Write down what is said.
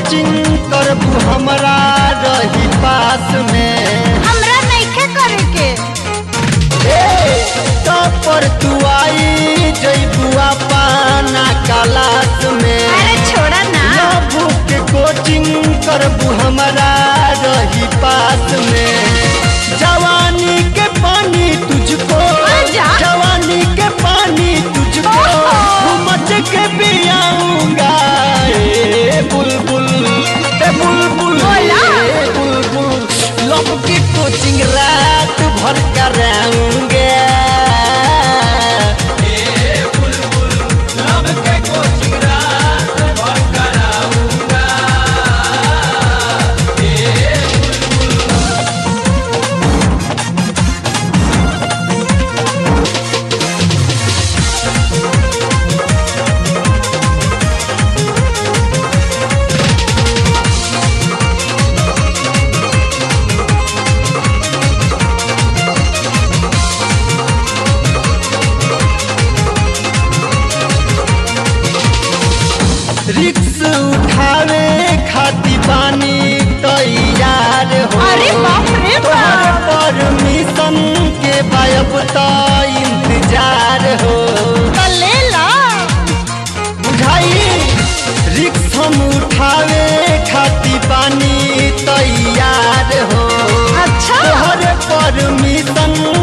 Coaching करबू हमरा रही पास में हमरा नइखे करे के तो पर तू आई जइबुआ पाना क्लास में। अरे छोड़ा ना लव के कोचिंग करबू हमरा रही पास में। जवानी के पानी तुझको जवानी के पानी तुझको घूमच के पियाऊंगा बुलबुल बुलबुल बुलबुल लव की कोचिंग रात भर कराऊंगे। रिक्स उठावे खाती बानी तैयार हो। अरे बाप रे बाप परमिशन के बायब तो इंतजार हो। ले ला बुझाई रिक्स हम उठावे खाती बानी तैयार हो। अच्छा तोहर परमिशन